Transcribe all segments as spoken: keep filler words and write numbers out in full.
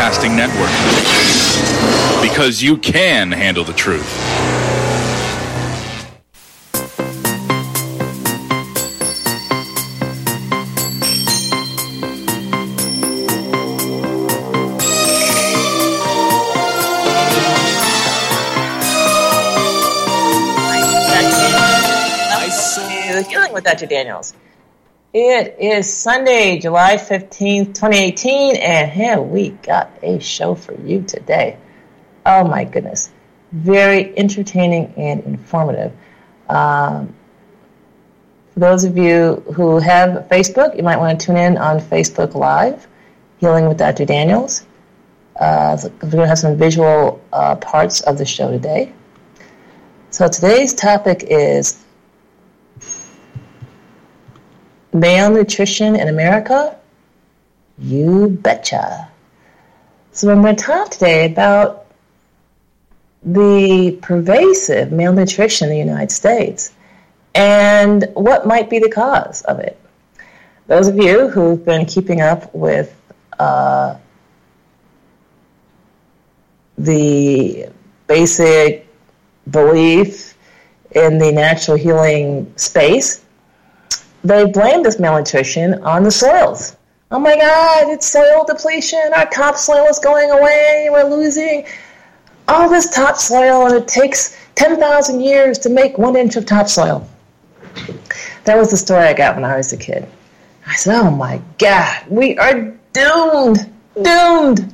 Broadcasting Network. Because you can handle the truth. Healing with Doctor Daniels. It is Sunday, July fifteenth, twenty eighteen, and here we got a show for you today. Oh my goodness. Very entertaining and informative. Um, for those of you who have Facebook, you might want to tune in on Facebook Live, Healing with Doctor Daniels. Uh, so we're going to have some visual uh, parts of the show today. So today's topic is malnutrition in America? You betcha. So I'm going to talk today about the pervasive malnutrition in the United States and what might be the cause of it. Those of you who've been keeping up with uh, the basic belief in the natural healing space, they blame this malnutrition on the soils. Oh my God, it's soil depletion. Our topsoil is going away. We're losing all this topsoil, and it takes ten thousand years to make one inch of topsoil. That was the story I got when I was a kid. I said, oh my God, we are doomed, doomed.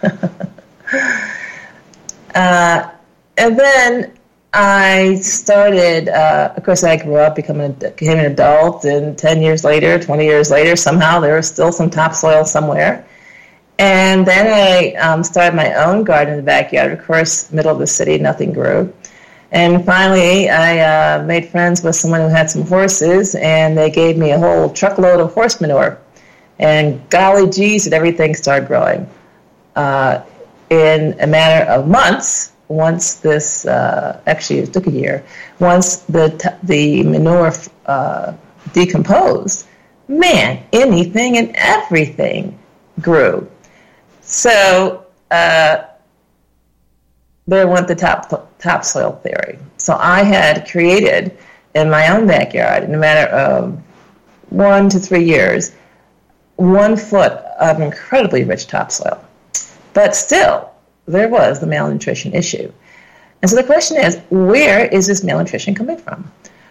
uh, and then I started, uh, of course, I grew up, becoming, became an adult, and ten years later, twenty years later, somehow there was still some topsoil somewhere. And then I um, started my own garden in the backyard. Of course, middle of the city, nothing grew. And finally, I uh, made friends with someone who had some horses, and they gave me a whole truckload of horse manure. And golly geez, did everything start growing. Uh, in a matter of months, once this, uh, actually it took a year, once the t- the manure uh, decomposed, man, anything and everything grew. So uh, there went the top topsoil theory. So I had created in my own backyard, in a matter of one to three years, one foot of incredibly rich topsoil. But still, there was the malnutrition issue. And so the question is, where is this malnutrition coming from?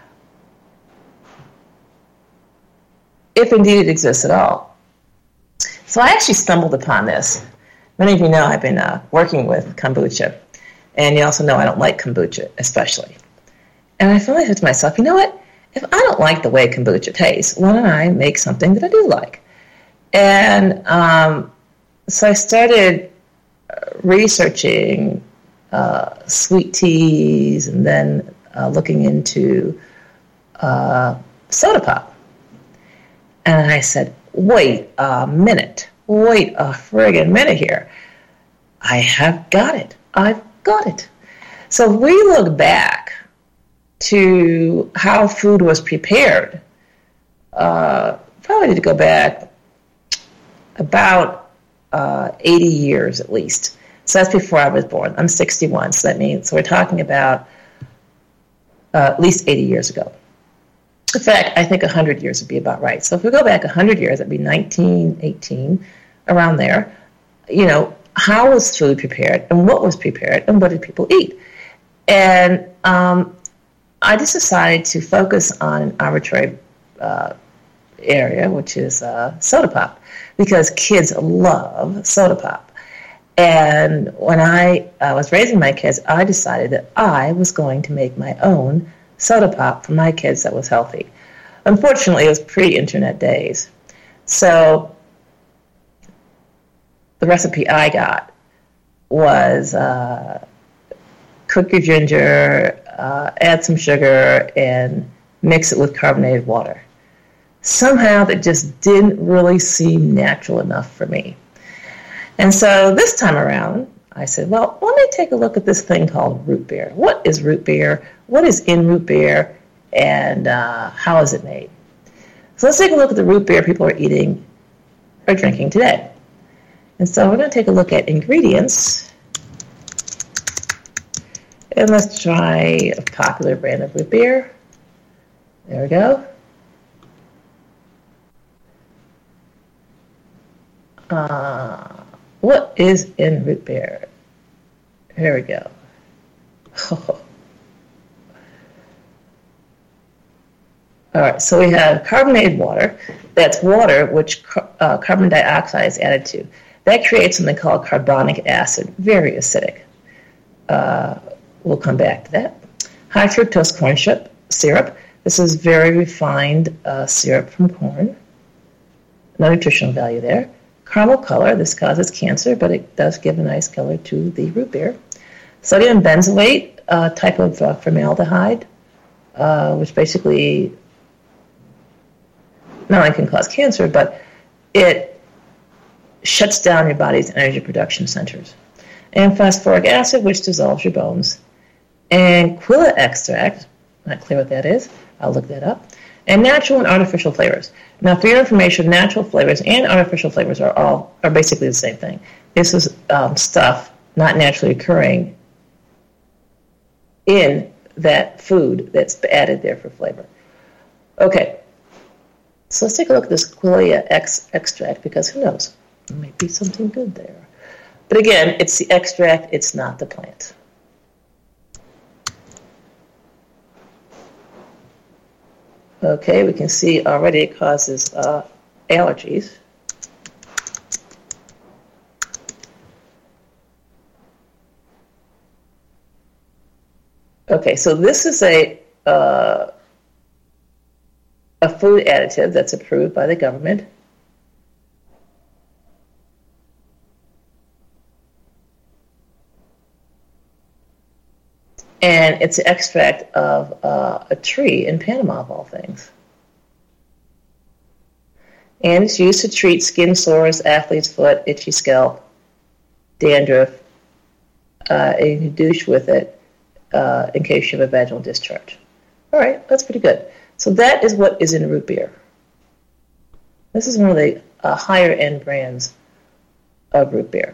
If indeed it exists at all. So I actually stumbled upon this. Many of you know I've been uh, working with kombucha. And you also know I don't like kombucha, especially. And I finally said to myself, you know what? If I don't like the way kombucha tastes, why don't I make something that I do like? And um, so I started researching uh, sweet teas, and then uh, looking into uh, soda pop. And I said, wait a minute, wait a friggin' minute here. I have got it. I've got it. So if we look back to how food was prepared, uh, probably need to go back about Uh, eighty years at least. So that's before I was born. I'm sixty-one, so that means, so we're talking about uh, at least eighty years ago. In fact, I think one hundred years would be about right. So if we go back one hundred years, that'd be nineteen eighteen, around there. You know, how was food prepared, and what was prepared, and what did people eat? And um, I just decided to focus on an arbitrary uh, area, which is uh, soda pop, because kids love soda pop. And when I uh, was raising my kids, I decided that I was going to make my own soda pop for my kids that was healthy. Unfortunately, it was pre-internet days. So the recipe I got was uh, cook your ginger, uh, add some sugar, and mix it with carbonated water. Somehow that just didn't really seem natural enough for me. And so this time around, I said, well, let me take a look at this thing called root beer. What is root beer? What is in root beer? And uh, how is it made? So let's take a look at the root beer people are eating or drinking today. And so we're going to take a look at ingredients. And let's try a popular brand of root beer. There we go. Uh, what is in root beer? Here we go. Oh. All right, so we have carbonated water. That's water which uh, carbon dioxide is added to. That creates something called carbonic acid, very acidic. Uh, we'll come back to that. High fructose corn syrup. This is very refined uh, syrup from corn. No nutritional value there. Caramel color. This causes cancer, but it does give a nice color to the root beer. Sodium benzoate, uh, type of uh, formaldehyde, uh, which basically not only can cause cancer, but it shuts down your body's energy production centers. And phosphoric acid, which dissolves your bones. And quilla extract, not clear what that is, I'll look that up. And natural and artificial flavors. Now, for your information, natural flavors and artificial flavors are all are basically the same thing. This is um, stuff not naturally occurring in that food that's added there for flavor. Okay, so let's take a look at this quilla ex- extract, because who knows? There might be something good there. But again, it's the extract, it's not the plant. Okay, we can see already it causes uh, allergies. Okay, so this is a uh, a food additive that's approved by the government. And it's an extract of uh, a tree in Panama, of all things. And it's used to treat skin sores, athlete's foot, itchy scalp, dandruff, uh, and you can douche with it uh, in case you have a vaginal discharge. All right, that's pretty good. So that is what is in root beer. This is one of the uh, higher-end brands of root beer.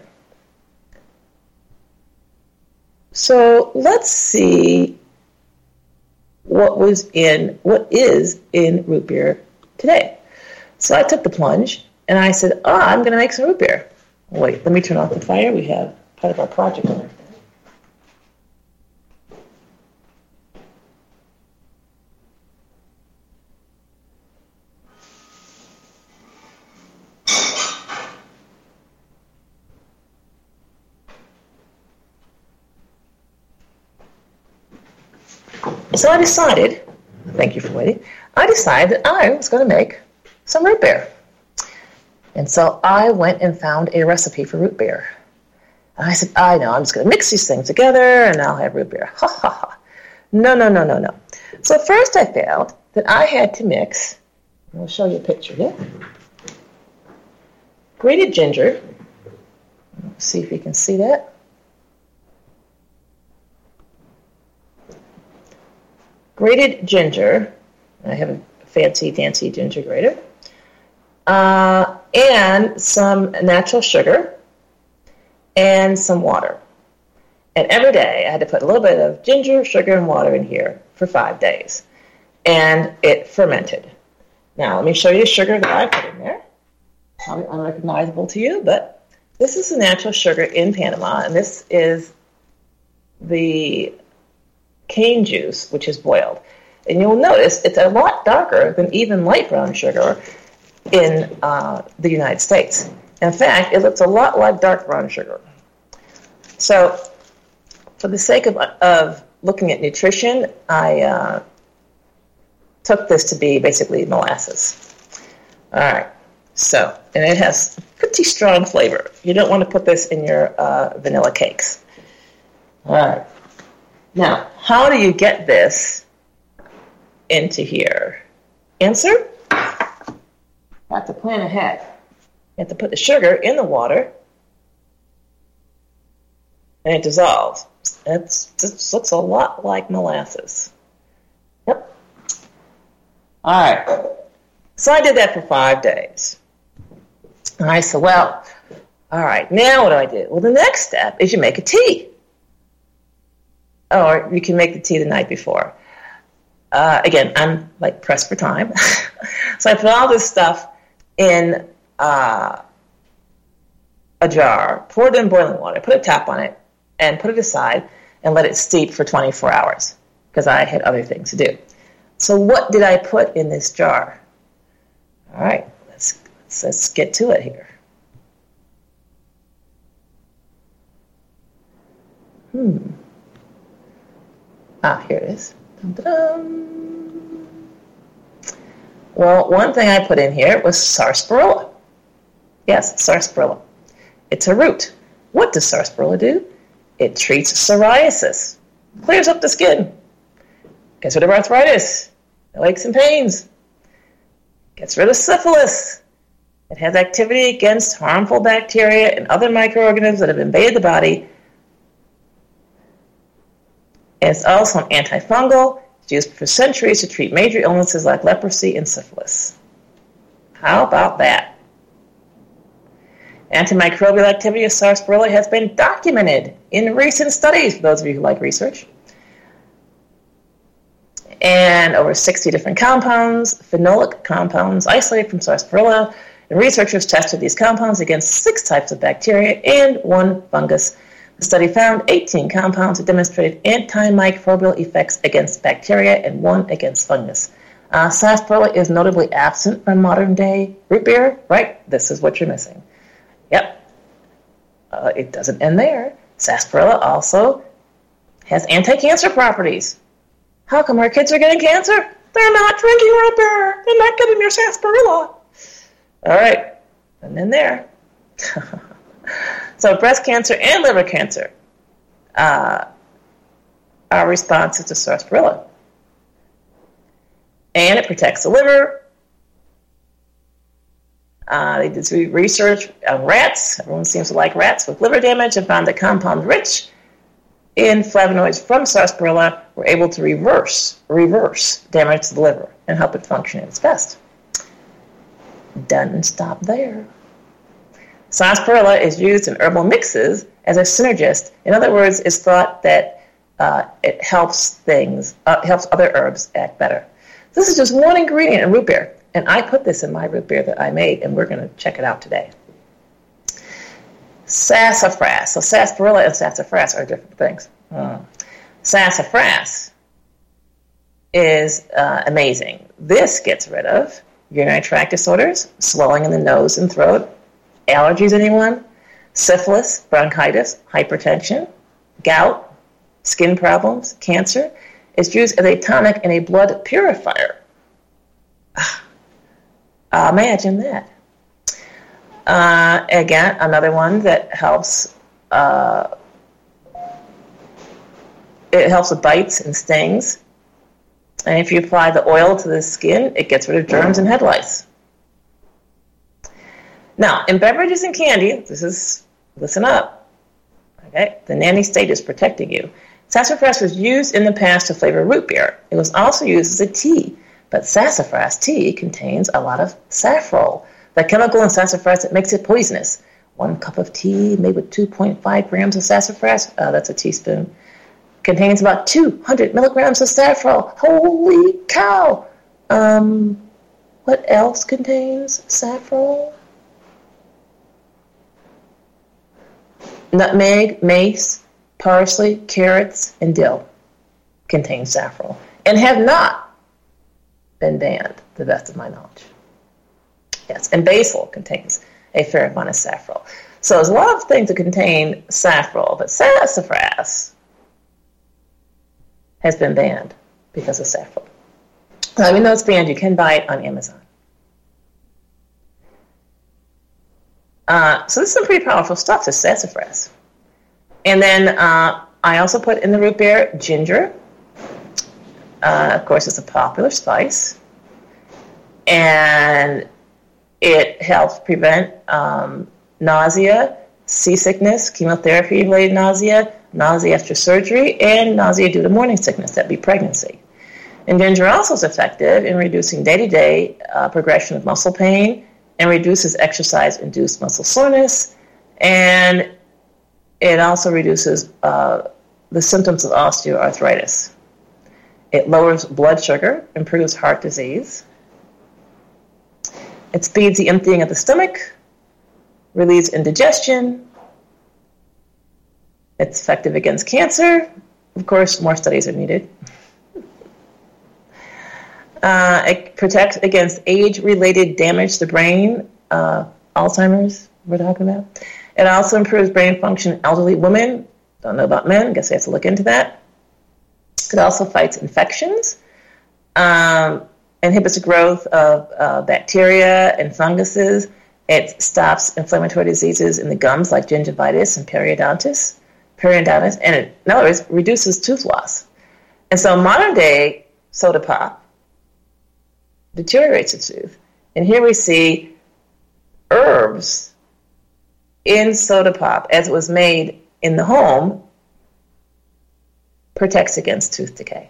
So let's see what was in, what is in root beer today. So I took the plunge and I said, oh, I'm going to make some root beer. Wait, let me turn off the fire. We have part of our project on there. So I decided, thank you for waiting, I decided that I was going to make some root beer. And so I went and found a recipe for root beer. And I said, I know, I'm just going to mix these things together and I'll have root beer. Ha, ha, ha. No, no, no, no, no. So first I found that I had to mix, and I'll show you a picture here, grated ginger. Let's see if you can see that. Grated ginger, I have a fancy, fancy ginger grater, uh, and some natural sugar, and some water. And every day I had to put a little bit of ginger, sugar, and water in here for five days. And it fermented. Now, let me show you the sugar that I put in there. Probably unrecognizable to you, but this is the natural sugar in Panama, and this is the cane juice, which is boiled. And you'll notice it's a lot darker than even light brown sugar in uh, the United States. In fact, it looks a lot like dark brown sugar. So, for the sake of, of looking at nutrition, I uh, took this to be basically molasses. All right. So, and it has pretty strong flavor. You don't want to put this in your uh, vanilla cakes. All right. Now, how do you get this into here? Answer? You have to plan ahead. You have to put the sugar in the water, and it dissolves. It's, this looks a lot like molasses. Yep. All right. So I did that for five days. And I said, well, All right, now what do I do? Well, the next step is you make a tea. Or you can make the tea the night before. Uh, again, I'm like pressed for time. So I put all this stuff in uh, a jar, pour it in boiling water, put a tap on it, and put it aside and let it steep for twenty-four hours because I had other things to do. So what did I put in this jar? All right, let's, let's, let's get to it here. Hmm. Ah, here it is. Dun-dun-dun. Well, one thing I put in here was sarsaparilla. Yes, sarsaparilla. It's a root. What does sarsaparilla do? It treats psoriasis, clears up the skin, gets rid of arthritis, aches and pains, gets rid of syphilis. It has activity against harmful bacteria and other microorganisms that have invaded the body. It's also an antifungal. It's used for centuries to treat major illnesses like leprosy and syphilis. How about that? Antimicrobial activity of sarsaparilla has been documented in recent studies, for those of you who like research. And over sixty different compounds, phenolic compounds, isolated from sarsaparilla. And researchers tested these compounds against six types of bacteria and one fungus. The study found eighteen compounds that demonstrated antimicrobial effects against bacteria and one against fungus. Uh, sarsaparilla is notably absent from modern-day root beer, right? This is what you're missing. Yep. Uh, it doesn't end there. Sarsaparilla also has anti-cancer properties. How come our kids are getting cancer? They're not drinking root beer. They're not getting their sarsaparilla. All right. And then there. So breast cancer and liver cancer uh, are responsive to sarsaparilla. And it protects the liver. Uh, they did research on rats. Everyone seems to like rats with liver damage and found that compounds rich in flavonoids from sarsaparilla were able to reverse reverse damage to the liver and help it function at its best. Doesn't stop there. Sarsaparilla is used in herbal mixes as a synergist. In other words, it's thought that uh, it helps things, uh, helps other herbs act better. This is just one ingredient in root beer. And I put this in my root beer that I made, and we're going to check it out today. Sassafras. So sarsaparilla and sassafras are different things. Hmm. Sassafras is uh, amazing. This gets rid of urinary tract disorders, swelling in the nose and throat, allergies, anyone? Syphilis, bronchitis, hypertension, gout, skin problems, cancer. It's used as a tonic and a blood purifier. Uh, imagine that. Uh, again, another one that helps. Uh, it helps with bites and stings. And if you apply the oil to the skin, it gets rid of germs and head lice. Now, in beverages and candy, this is, listen up. Okay, the nanny state is protecting you. Sassafras was used in the past to flavor root beer. It was also used as a tea. But sassafras tea contains a lot of saffrol, the chemical in sassafras that makes it poisonous. One cup of tea made with two point five grams of sassafras, uh, that's a teaspoon, contains about two hundred milligrams of saffrol. Holy cow! Um, what else contains saffrol? Nutmeg, mace, parsley, carrots, and dill contain saffrol and have not been banned, to the best of my knowledge. Yes, and basil contains a fair amount of saffrol. So there's a lot of things that contain saffrol, but sassafras has been banned because of saffrol. Now, even though it's banned, you can buy it on Amazon. Uh, so this is some pretty powerful stuff, this sassafras. And then uh, I also put in the root beer ginger. Uh, of course, it's a popular spice, and it helps prevent um, nausea, seasickness, chemotherapy-related nausea, nausea after surgery, and nausea due to morning sickness, that'd be pregnancy. And ginger also is effective in reducing day-to-day uh, progression of muscle pain and reduces exercise-induced muscle soreness And it also reduces uh, the symptoms of osteoarthritis. It lowers blood sugar, improves heart disease. It speeds the emptying of the stomach, relieves indigestion. It's effective against cancer. Of course, more studies are needed. Uh, it protects against age-related damage to the brain, uh, Alzheimer's, we're talking about. It also improves brain function in elderly women. Don't know about men. Guess I have to look into that. It also fights infections, um, inhibits the growth of uh, bacteria and funguses. It stops inflammatory diseases in the gums like gingivitis and periodontitis. Periodontitis, and it, in other words, reduces tooth loss. And so modern-day soda pop deteriorates the tooth. And here we see herbs in soda pop, as it was made in the home, protects against tooth decay.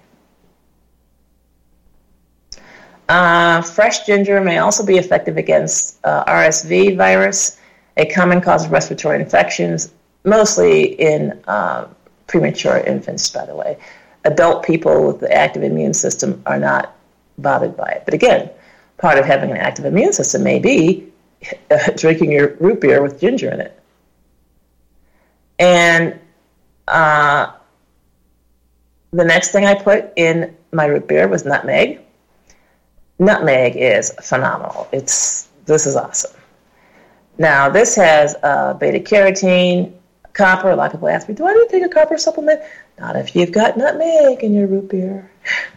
Uh, fresh ginger may also be effective against uh, R S V virus, a common cause of respiratory infections, mostly in uh, premature infants, by the way. Adult people with the active immune system are not bothered by it. But again, part of having an active immune system may be uh, drinking your root beer with ginger in it. And uh, the next thing I put in my root beer was nutmeg. Nutmeg is phenomenal. It's this is awesome. Now, this has uh, beta-carotene, copper. A lot of people ask me, do I need to take a copper supplement? Not if you've got nutmeg in your root beer.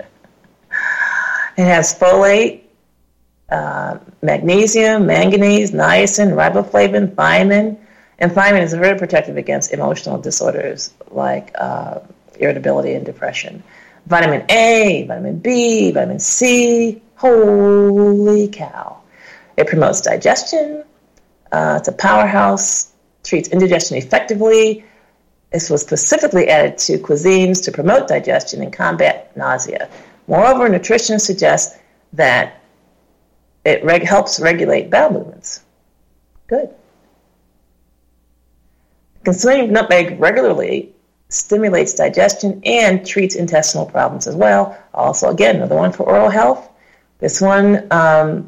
It has folate, uh, magnesium, manganese, niacin, riboflavin, thiamine. And thiamine is very protective against emotional disorders like uh, irritability and depression. Vitamin A, vitamin B, vitamin C. Holy cow. It promotes digestion. Uh, it's a powerhouse, treats indigestion effectively. This was specifically added to cuisines to promote digestion and combat nausea. Moreover, nutritionists suggest that it reg- helps regulate bowel movements. Good. Consuming nutmeg regularly stimulates digestion and treats intestinal problems as well. Also, again, another one for oral health. This one um,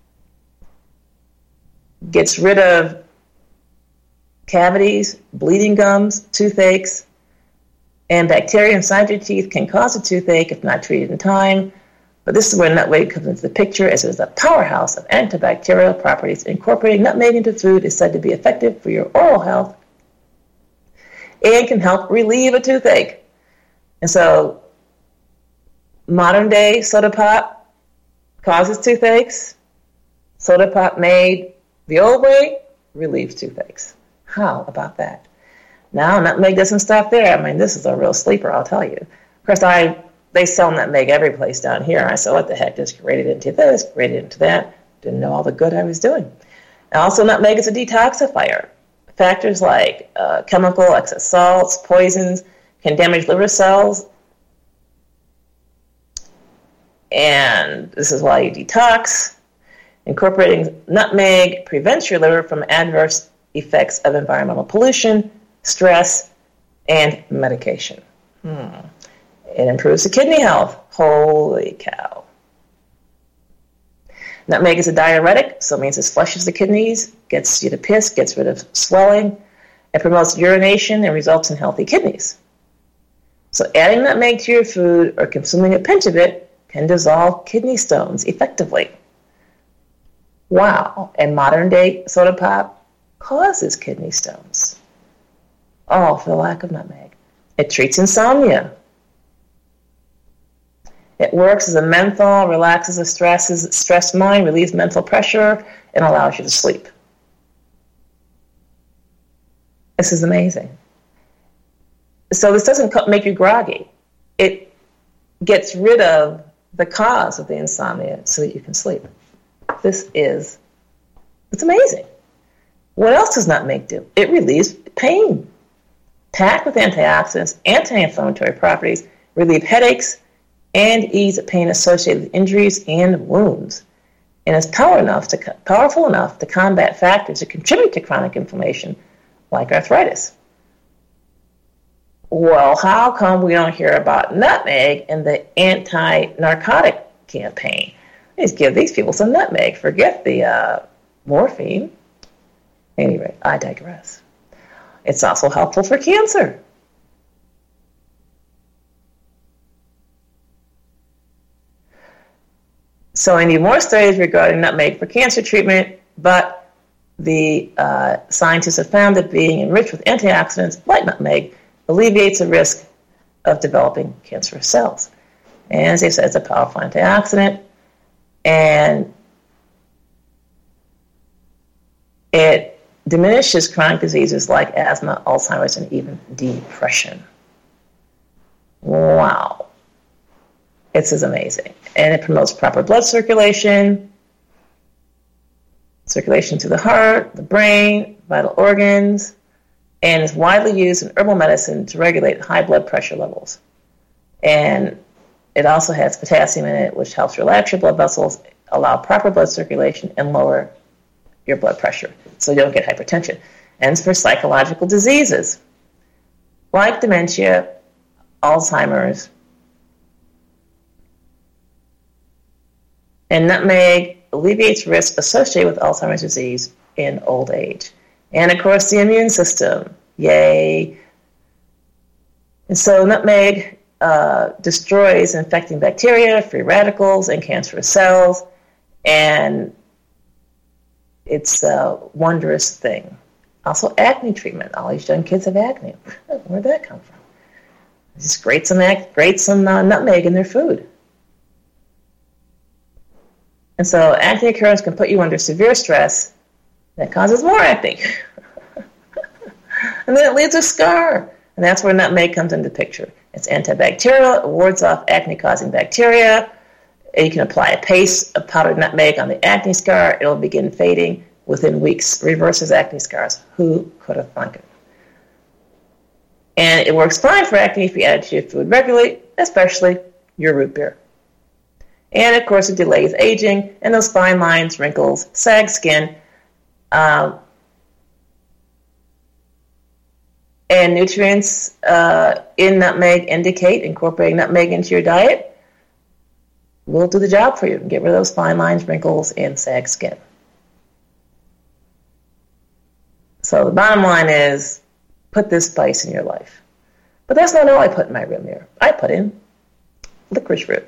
gets rid of cavities, bleeding gums, toothaches, and bacteria inside your teeth can cause a toothache if not treated in time. But this is where nutmeg comes into the picture, as it is a powerhouse of antibacterial properties. Incorporating nutmeg into food is said to be effective for your oral health and can help relieve a toothache. And so, modern day soda pop causes toothaches. Soda pop made the old way relieves toothaches. How about that? Now, nutmeg doesn't stop there. I mean, this is a real sleeper, I'll tell you. Of course, I they sell nutmeg every place down here. I said, what the heck, just grate it into this, grate it into that. Didn't know all the good I was doing. And also, nutmeg is a detoxifier. Factors like uh, chemical, excess salts, poisons can damage liver cells. And this is why you detox. Incorporating nutmeg prevents your liver from adverse effects of environmental pollution, stress, and medication. Hmm. It improves the kidney health. Holy cow. Nutmeg is a diuretic, so it means it flushes the kidneys, gets you to piss, gets rid of swelling. It promotes urination and results in healthy kidneys. So adding nutmeg to your food or consuming a pinch of it can dissolve kidney stones effectively. Wow. And modern day soda pop causes kidney stones. All for the lack of nutmeg. It treats insomnia. It works as a menthol, relaxes the stresses, stressed mind, relieves mental pressure, and allows you to sleep. This is amazing. So this doesn't make you groggy. It gets rid of the cause of the insomnia so that you can sleep. This is, it's amazing. What else does nutmeg do? It relieves pain. Packed with antioxidants, anti-inflammatory properties, relieve headaches, and ease pain associated with injuries and wounds. And is power enough to, powerful enough to combat factors that contribute to chronic inflammation like arthritis. Well, how come we don't hear about nutmeg in the anti-narcotic campaign? Let's give these people some nutmeg. Forget the uh, morphine. Anyway, I digress. It's also helpful for cancer. So I need more studies regarding nutmeg for cancer treatment, but the uh, scientists have found that being enriched with antioxidants like nutmeg alleviates the risk of developing cancerous cells. And as they said, it's a powerful antioxidant, and it diminishes chronic diseases like asthma, Alzheimer's, and even depression. Wow. This is amazing. And it promotes proper blood circulation, circulation to the heart, the brain, vital organs, and is widely used in herbal medicine to regulate high blood pressure levels. And it also has potassium in it, which helps relax your blood vessels, allow proper blood circulation, and lower your blood pressure so you don't get hypertension. And it's for psychological diseases like dementia, Alzheimer's, and nutmeg alleviates risk associated with Alzheimer's disease in old age. And, of course, the immune system. Yay. And so nutmeg uh, destroys infecting bacteria, free radicals, and cancerous cells. And it's a wondrous thing. Also, acne treatment. All these young kids have acne. Where'd that come from? Just grate some, grate some uh, nutmeg in their food. And so acne occurrence can put you under severe stress that causes more acne. And then it leaves a scar. And that's where nutmeg comes into the picture. It's antibacterial. It wards off acne-causing bacteria. You can apply a paste of powdered nutmeg on the acne scar. It'll begin fading within weeks. Reverses acne scars. Who could have thunk it? And it works fine for acne if you add it to your food regularly, especially your root beer. And, of course, it delays aging and those fine lines, wrinkles, sag skin. Um, and nutrients uh, in nutmeg indicate incorporating nutmeg into your diet will do the job for you and get rid of those fine lines, wrinkles, and sag skin. So the bottom line is put this spice in your life. But that's not all I put in my room here. I put in licorice root.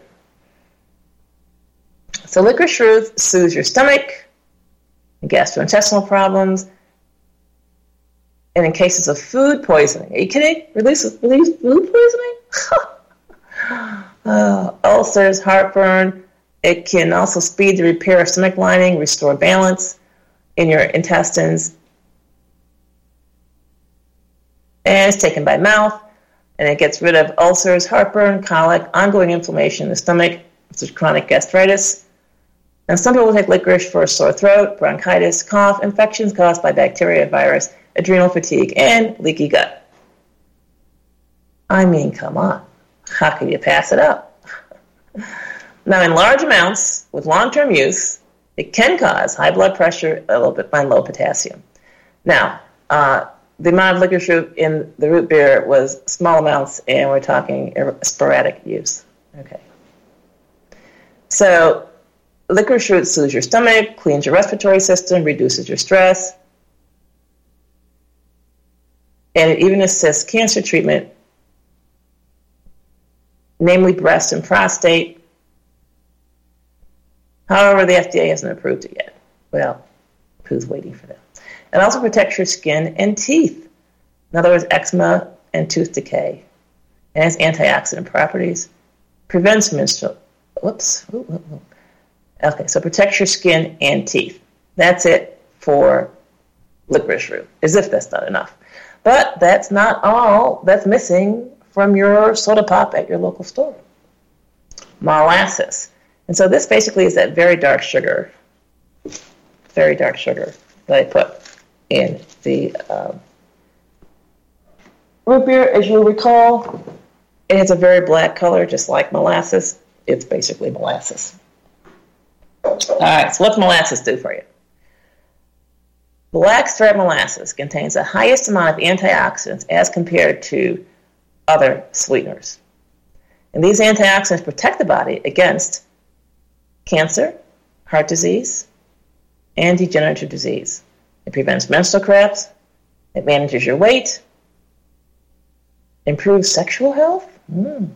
So licorice root soothes your stomach, and gastrointestinal problems, and in cases of food poisoning. Are you kidding? Release, release food poisoning? uh, ulcers, heartburn. It can also speed the repair of stomach lining, restore balance in your intestines. And it's taken by mouth, and it gets rid of ulcers, heartburn, colic, ongoing inflammation in the stomach, which is chronic gastritis. And some people take licorice for a sore throat, bronchitis, cough, infections caused by bacteria, virus, adrenal fatigue, and leaky gut. I mean, come on. How can you pass it up? Now, in large amounts, with long-term use, it can cause high blood pressure, a little bit, and low potassium. Now, uh, the amount of licorice root in the root beer was small amounts, and we're talking sporadic use. Okay. So, licorice root soothes your stomach, cleans your respiratory system, reduces your stress, and it even assists cancer treatment, namely breast and prostate. However, the F D A hasn't approved it yet. Well, who's waiting for that? It also protects your skin and teeth. In other words, eczema and tooth decay. It has antioxidant properties, prevents menstrual. Whoops. Ooh, ooh, ooh. Okay, so protects your skin and teeth. That's it for licorice root, as if that's not enough. But that's not all that's missing from your soda pop at your local store. Molasses. And so this basically is that very dark sugar, very dark sugar that I put in the um, root beer. As you'll recall, it has a very black color, just like molasses. It's basically molasses. All right, so what's molasses do for you? Blackstrap molasses contains the highest amount of antioxidants as compared to other sweeteners. And these antioxidants protect the body against cancer, heart disease, and degenerative disease. It prevents menstrual cramps. It manages your weight. Improves sexual health. Mm.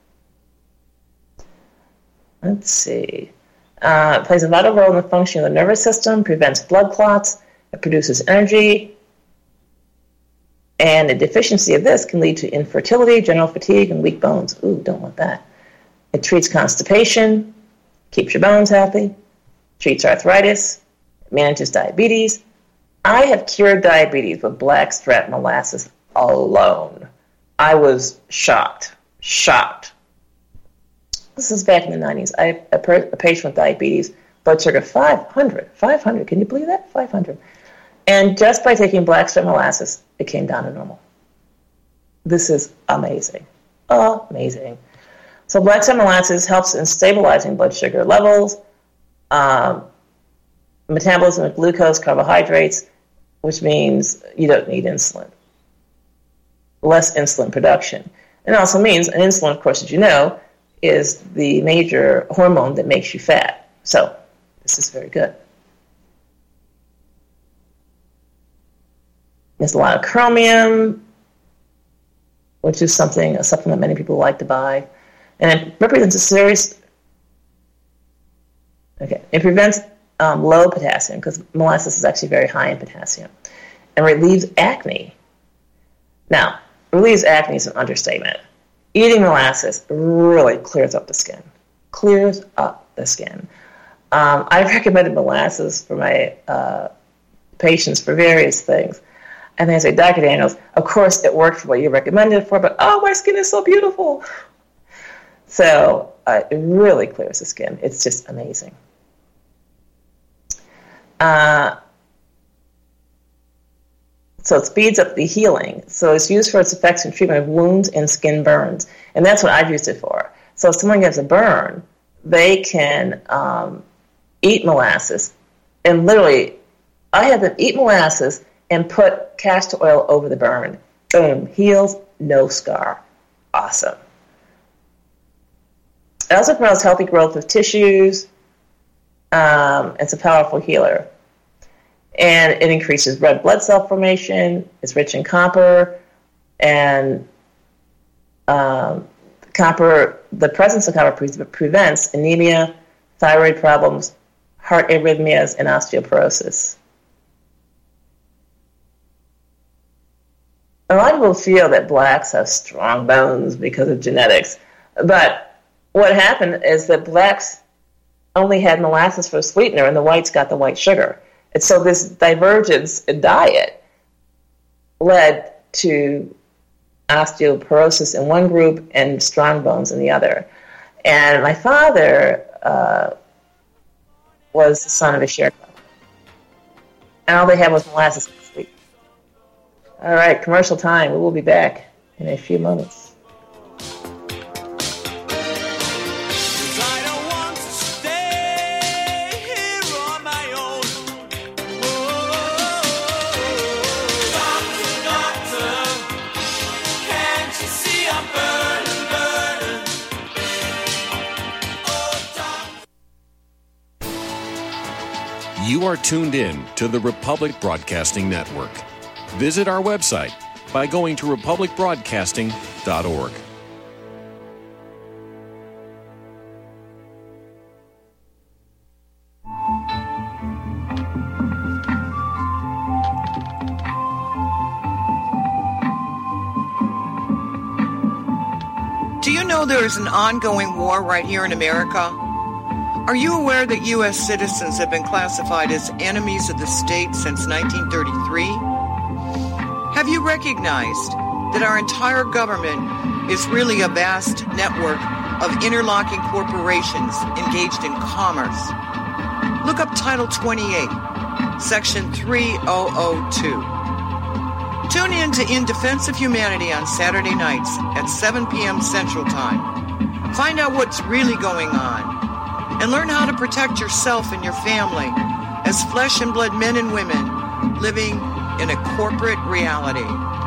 Let's see. Uh, it plays a vital role in the function of the nervous system, prevents blood clots, it produces energy, and a deficiency of this can lead to infertility, general fatigue, and weak bones. Ooh, don't want that. It treats constipation, keeps your bones healthy, treats arthritis, manages diabetes. I have cured diabetes with blackstrap molasses alone. I was shocked, shocked. This is back in the nineties. I have a, per, a patient with diabetes, blood sugar five hundred. five hundred, can you believe that? five hundred. And just by taking blackstrap molasses, it came down to normal. This is amazing. Amazing. So blackstrap molasses helps in stabilizing blood sugar levels, um, metabolism of glucose, carbohydrates, which means you don't need insulin. Less insulin production. It also means, and insulin, of course, as you know, is the major hormone that makes you fat. So this is very good. There's a lot of chromium, which is something, a supplement many people like to buy. And it represents a serious, okay, it prevents um, low potassium, because molasses is actually very high in potassium, and relieves acne. Now, relieves acne is an understatement. Eating molasses really clears up the skin. Clears up the skin. Um, I've recommended molasses for my uh, patients for various things. And they say, Doctor Daniels, of course it worked for what you recommended it for, but oh, my skin is so beautiful. So uh, it really clears the skin. It's just amazing. Uh, So it speeds up the healing. So it's used for its effects in treatment of wounds and skin burns. And that's what I've used it for. So if someone gets a burn, they can um, eat molasses. And literally, I have them eat molasses and put castor oil over the burn. Boom, heals, no scar. Awesome. It also promotes healthy growth of tissues. Um, it's a powerful healer. And it increases red blood cell formation. It's rich in copper, and um, copper. The presence of copper pre- prevents anemia, thyroid problems, heart arrhythmias, and osteoporosis. A lot of people feel that blacks have strong bones because of genetics, but what happened is that blacks only had molasses for a sweetener, and the whites got the white sugar. And so this divergence in diet led to osteoporosis in one group and strong bones in the other. And my father uh, was the son of a sharecropper. And all they had was molasses for sweet. All right, commercial time. We will be back in a few moments. You are tuned in to the Republic Broadcasting Network. Visit our website by going to republic broadcasting dot org. Do you know there is an ongoing war right here in America? Are you aware that U S citizens have been classified as enemies of the state since nineteen thirty-three? Have you recognized that our entire government is really a vast network of interlocking corporations engaged in commerce? Look up Title twenty-eight, Section three thousand two. Tune in to In Defense of Humanity on Saturday nights at seven p.m. Central Time. Find out what's really going on and learn how to protect yourself and your family as flesh and blood men and women living in a corporate reality.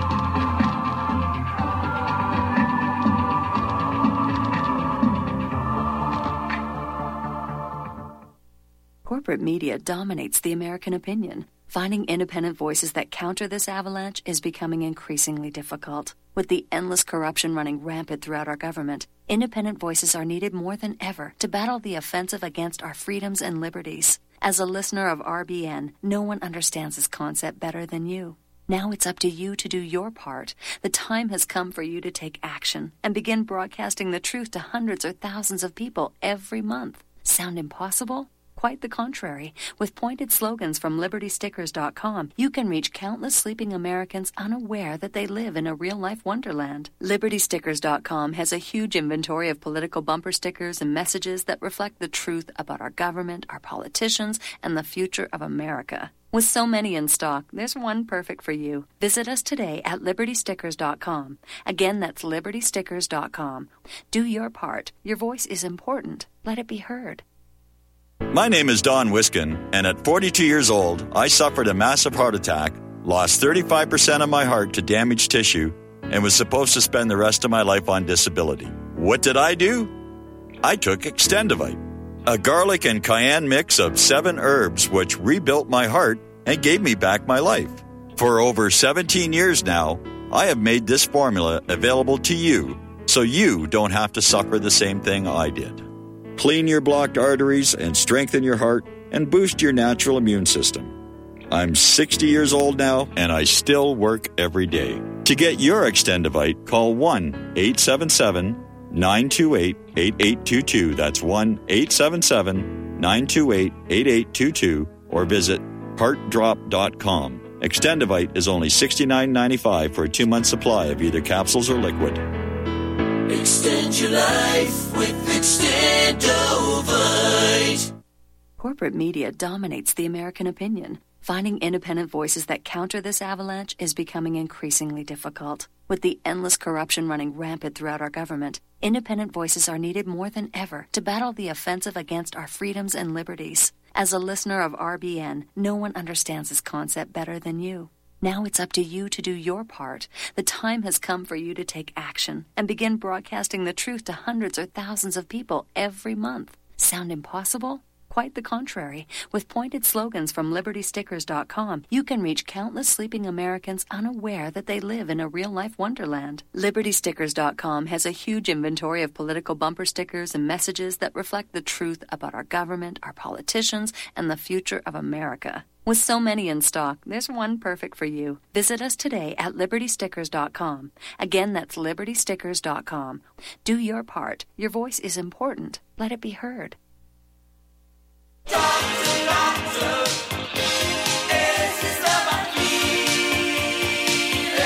Corporate media dominates the American opinion. Finding independent voices that counter this avalanche is becoming increasingly difficult. With the endless corruption running rampant throughout our government, independent voices are needed more than ever to battle the offensive against our freedoms and liberties. As a listener of R B N, no one understands this concept better than you. Now it's up to you to do your part. The time has come for you to take action and begin broadcasting the truth to hundreds or thousands of people every month. Sound impossible? Quite the contrary. With pointed slogans from Liberty Stickers dot com, you can reach countless sleeping Americans unaware that they live in a real-life wonderland. Liberty Stickers dot com has a huge inventory of political bumper stickers and messages that reflect the truth about our government, our politicians, and the future of America. With so many in stock, there's one perfect for you. Visit us today at Liberty Stickers dot com. Again, that's Liberty Stickers dot com. Do your part. Your voice is important. Let it be heard. My name is Don Wiskin, and at forty-two years old, I suffered a massive heart attack, lost thirty-five percent of my heart to damaged tissue, and was supposed to spend the rest of my life on disability. What did I do? I took Extendivite, a garlic and cayenne mix of seven herbs which rebuilt my heart and gave me back my life. For over seventeen years now, I have made this formula available to you so you don't have to suffer the same thing I did. Clean your blocked arteries and strengthen your heart and boost your natural immune system. I'm sixty years old now, and I still work every day. To get your Extendivite, call one eight seven seven, nine two eight, eight eight two two. That's one eight seven seven, nine two eight, eight eight two two, or visit heart drop dot com. Extendivite is only sixty-nine ninety-five for a two-month supply of either capsules or liquid. Extend your life with Extendovite. Corporate media dominates the American opinion. Finding independent voices that counter this avalanche is becoming increasingly difficult. With the endless corruption running rampant throughout our government, independent voices are needed more than ever to battle the offensive against our freedoms and liberties. As a listener of R B N, no one understands this concept better than you. Now it's up to you to do your part. The time has come for you to take action and begin broadcasting the truth to hundreds or thousands of people every month. Sound impossible? Quite the contrary. With pointed slogans from Liberty Stickers dot com, you can reach countless sleeping Americans unaware that they live in a real-life wonderland. Liberty Stickers dot com has a huge inventory of political bumper stickers and messages that reflect the truth about our government, our politicians, and the future of America. With so many in stock, there's one perfect for you. Visit us today at Liberty Stickers dot com. Again, that's Liberty Stickers dot com. Do your part. Your voice is important. Let it be heard. Doctor, doctor, es ist aber feeling.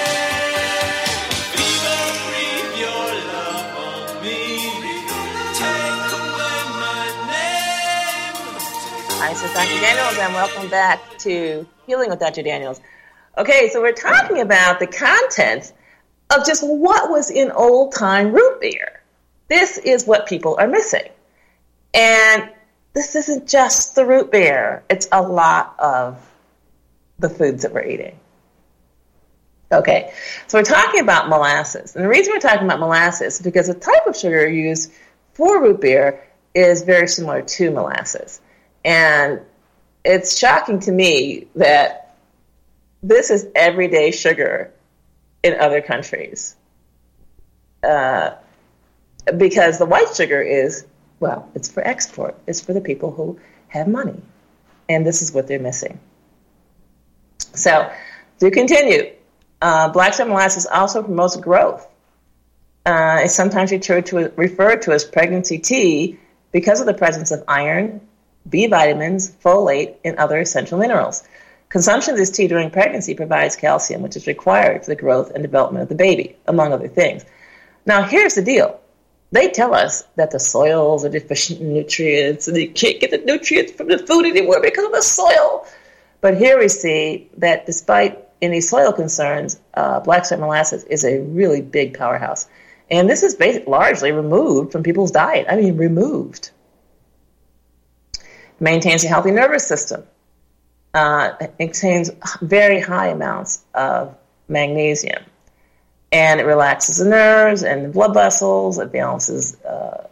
Fever, breathe your love on me. Take away my name. Hi, this is Doctor Daniels, and welcome back to Healing with Doctor Daniels. Okay, so we're talking about the contents of just what was in old-time root beer. This is what people are missing. And this isn't just the root beer. It's a lot of the foods that we're eating. Okay, so we're talking about molasses. And the reason we're talking about molasses is because the type of sugar used for root beer is very similar to molasses. And it's shocking to me that this is everyday sugar in other countries. Uh, because the white sugar is, well, it's for export. It's for the people who have money. And this is what they're missing. So, to continue, uh, black star molasses also promotes growth. Uh, it's sometimes referred to, referred to as pregnancy tea because of the presence of iron, B vitamins, folate, and other essential minerals. Consumption of this tea during pregnancy provides calcium, which is required for the growth and development of the baby, among other things. Now, here's the deal. They tell us that the soils are deficient in nutrients and you can't get the nutrients from the food anymore because of the soil. But here we see that despite any soil concerns, uh, black star molasses is a really big powerhouse. And this is basically largely removed from people's diet. I mean, removed. Maintains a healthy nervous system. uh, it contains very high amounts of magnesium. And it relaxes the nerves and the blood vessels. It balances uh,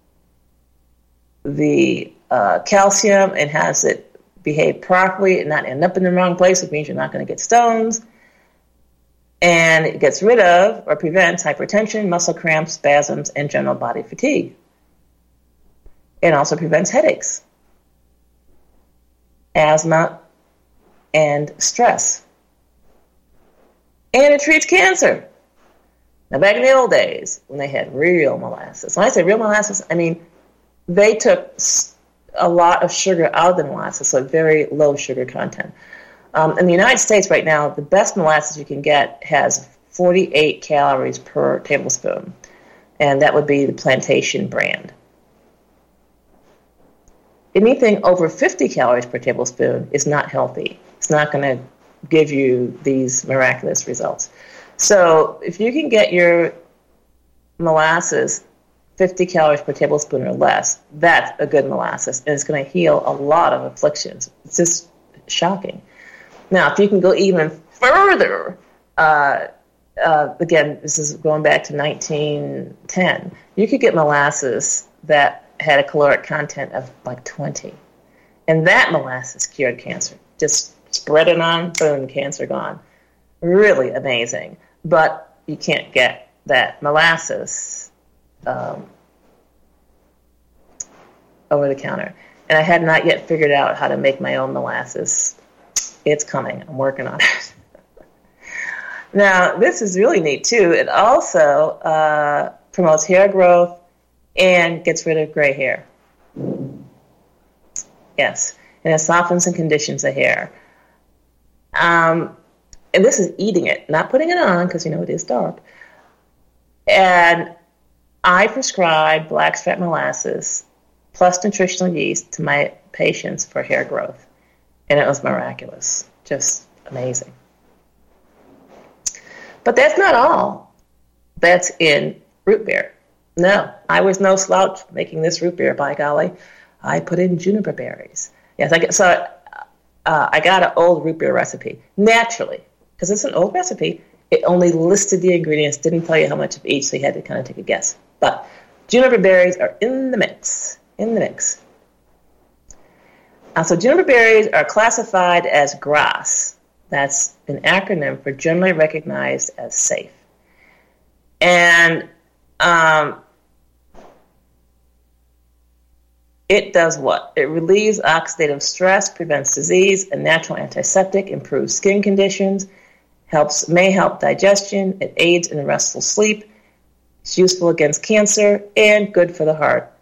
the uh, calcium and has it behave properly and not end up in the wrong place, which means you're not going to get stones. And it gets rid of or prevents hypertension, muscle cramps, spasms, and general body fatigue. It also prevents headaches, asthma, and stress. And it treats cancer. Now, back in the old days, when they had real molasses, when I say real molasses, I mean they took a lot of sugar out of the molasses, so very low sugar content. Um, in the United States right now, the best molasses you can get has forty-eight calories per tablespoon, and that would be the Plantation brand. Anything over fifty calories per tablespoon is not healthy. It's not going to give you these miraculous results. So if you can get your molasses fifty calories per tablespoon or less, that's a good molasses, and it's going to heal a lot of afflictions. It's just shocking. Now, if you can go even further, uh, uh, again, this is going back to nineteen ten, you could get molasses that had a caloric content of like twenty. And that molasses cured cancer. Just spread it on, boom, cancer gone. Really amazing. But you can't get that molasses um, over the counter. And I had not yet figured out how to make my own molasses. It's coming. I'm working on it. Now, this is really neat, too. It also uh, promotes hair growth and gets rid of gray hair. Yes. And it softens and conditions the hair. Um, and this is eating it, not putting it on, because, you know, it is dark. And I prescribe blackstrap molasses plus nutritional yeast to my patients for hair growth. And it was miraculous. Just amazing. But that's not all that's in root beer. No, I was no slouch making this root beer, by golly. I put in juniper berries. Yes, I get, so uh, I got an old root beer recipe. Naturally, because it's an old recipe, it only listed the ingredients, didn't tell you how much of each, so you had to kind of take a guess. But juniper berries are in the mix, in the mix. Uh, so juniper berries are classified as G R A S. That's an acronym for generally recognized as safe. And um, it does what? It relieves oxidative stress, prevents disease, a natural antiseptic, improves skin conditions, helps may help digestion, it aids in restful sleep, it's useful against cancer, and good for the heart.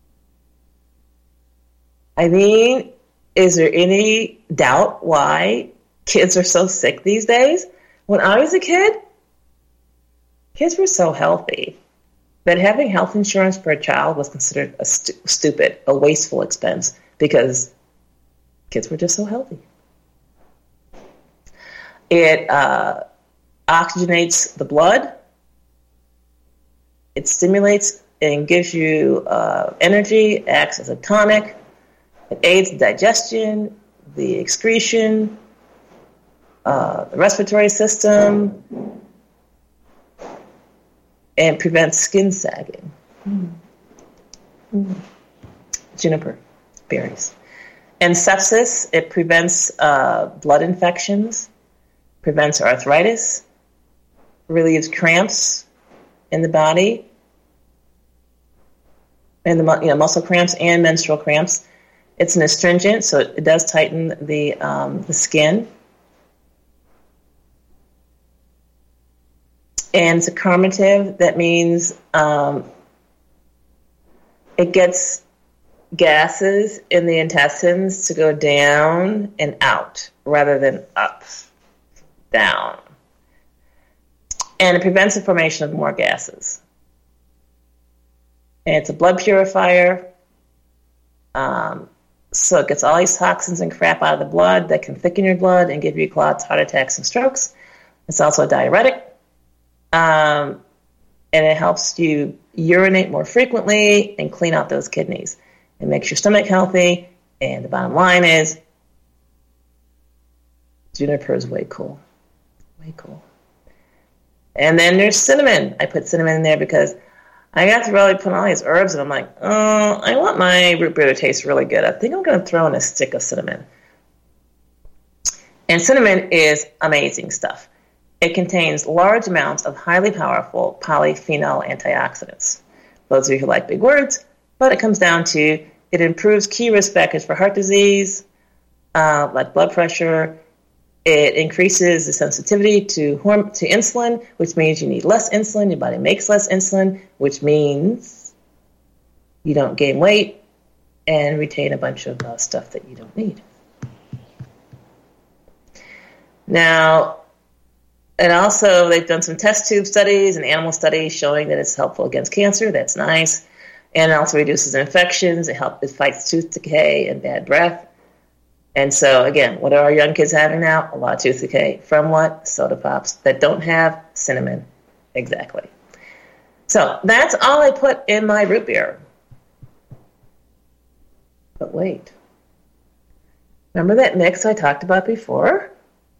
I mean, is there any doubt why kids are so sick these days? When I was a kid, kids were so healthy that having health insurance for a child was considered a stu- stupid, a wasteful expense, because kids were just so healthy. It uh, oxygenates the blood. It stimulates and gives you uh, energy, acts as a tonic. It aids digestion, the excretion, uh, the respiratory system, and prevents skin sagging. Mm. Mm. Juniper berries. And sepsis, it prevents uh, blood infections, prevents arthritis, relieves cramps in the body, and the you know, muscle cramps and menstrual cramps. It's an astringent, so it, it does tighten the um, the skin. And it's a carminative. That means um, it gets gases in the intestines to go down and out rather than up, down. And it prevents the formation of more gases. And it's a blood purifier. Um, so it gets all these toxins and crap out of the blood that can thicken your blood and give you clots, heart attacks, and strokes. It's also a diuretic. Um, and it helps you urinate more frequently and clean out those kidneys. It makes your stomach healthy, and the bottom line is Juniper is way cool. Way cool. And then there's cinnamon. I put cinnamon in there because I got to really put all these herbs, and I'm like, oh, I want my root beer to taste really good. I think I'm going to throw in a stick of cinnamon. And cinnamon is amazing stuff. It contains large amounts of highly powerful polyphenol antioxidants. Those of you who like big words, but it comes down to it improves key risk factors for heart disease, uh, like blood pressure. It increases the sensitivity to horm- to insulin, which means you need less insulin. Your body makes less insulin, which means you don't gain weight and retain a bunch of uh, stuff that you don't need. Now, and also they've done some test tube studies and animal studies showing that it's helpful against cancer. That's nice. And it also reduces infections. It helps, it fights tooth decay and bad breath. And so, again, what are our young kids having now? A lot of tooth decay. From what? Soda pops that don't have cinnamon. Exactly. So that's all I put in my root beer. But wait. Remember that mix I talked about before?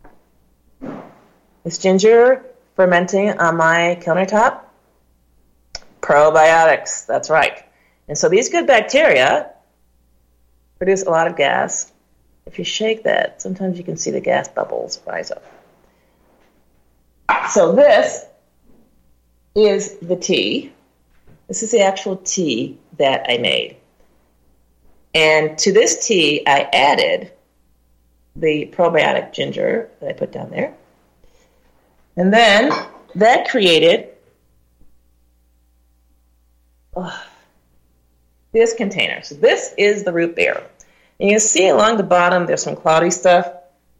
This ginger fermenting on my countertop? Probiotics. That's right. And so these good bacteria produce a lot of gas. If you shake that, sometimes you can see the gas bubbles rise up. So this is the tea. This is the actual tea that I made. And to this tea, I added the probiotic ginger that I put down there. And then that created oh, this container. So this is the root beer. And you see along the bottom, there's some cloudy stuff.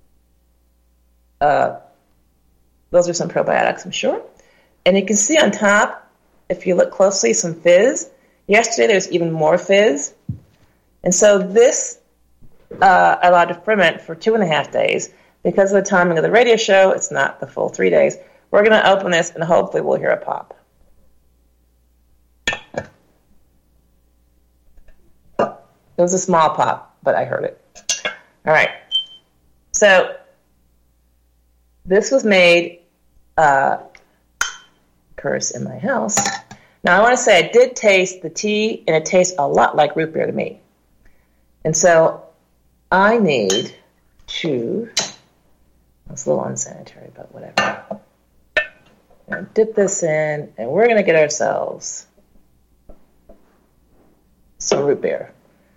Uh, those are some probiotics, I'm sure. And you can see on top, if you look closely, some fizz. Yesterday, there's even more fizz. And so this uh, I allowed to ferment for two and a half days. Because of the timing of the radio show, it's not the full three days. We're going to open this, and hopefully we'll hear a pop. It was a small pop, but I heard it. All right. So this was made, uh, curse in my house. Now, I want to say I did taste the tea, and it tastes a lot like root beer to me. And so I need to, it's a little unsanitary, but whatever. I'm going to dip this in, and we're going to get ourselves some root beer.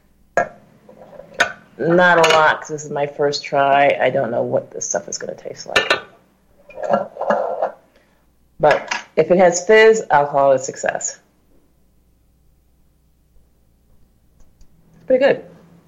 Not a lot, because this is my first try. I don't know what this stuff is going to taste like. But if it has fizz, I'll call it a success. It's pretty good.